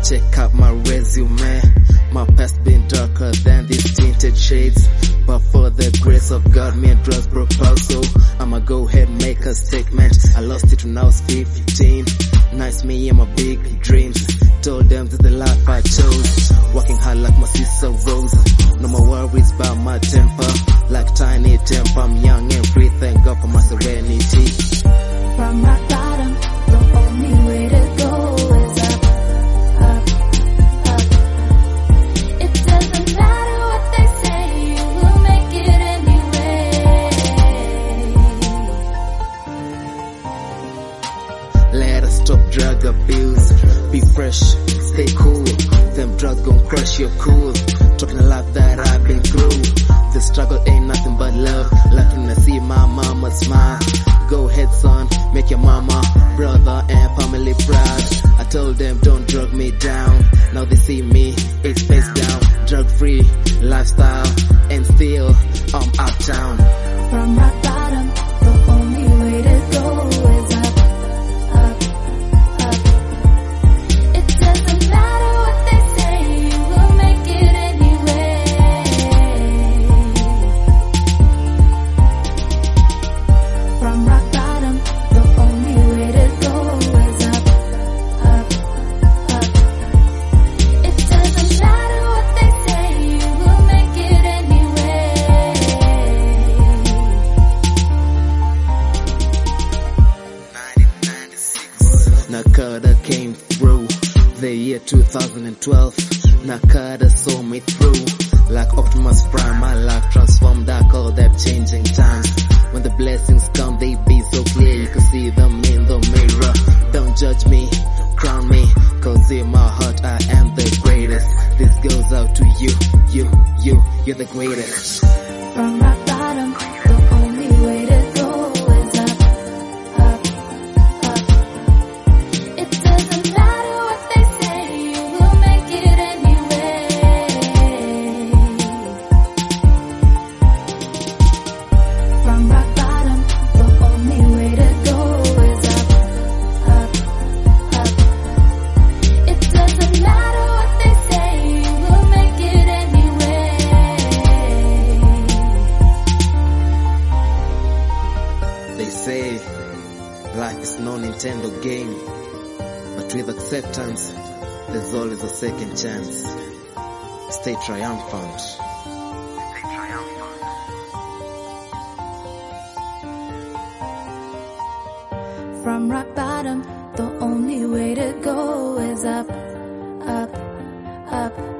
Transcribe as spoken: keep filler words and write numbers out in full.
check out my resume. My past been darker than these tinted shades, but for the grace of God, me and drugs broke out, so I'ma go ahead and make a statement. I lost it when I was fifteen. Nice me and my big dreams. Told them this the life I chose. Working hard like my sister Rose. No more worries about my temper. Like tiny temper, I'm young and free. Thank God for my serenity. From rock bottom, the only way to go is up, up, up. It doesn't matter what they say, you will make it anyway. Let us stop drug abuse. Be fresh, stay cool. Them drugs gon' crush your cool. Talking a lot that I've been through. The struggle ain't nothing but love. Like when I see my mama smile. Go ahead son, make your mama, brother and family proud. I told them don't drug me down. Now they see me, it's face down. Drug free lifestyle, and still I'm uptown. From rock bottom, the only way to go is up, up, up. It doesn't matter what they say, you will make it anyway. From rock bottom, the only way to go is up, up, up. It doesn't matter what they say, you will make it anyway. Nakada came through the year two thousand twelve. Nakada saw me through like Optimus Prime. My life transformed, I call that changing times. When the blessings come, they be so clear, you can see them in the mirror. Don't judge me, crown me, cause in my heart I am the greatest. This goes out to you, you, you, you're the greatest. From rock bottom, the only way to go is up, up, up. It doesn't matter what they say, you will make it anyway. From rock bottom, the only way to go is up, up, up. It doesn't matter what they say, you will make it anyway. They say life is no Nintendo game, but with acceptance, there's always a second chance. Stay triumphant. From rock bottom, the only way to go is up, up, up.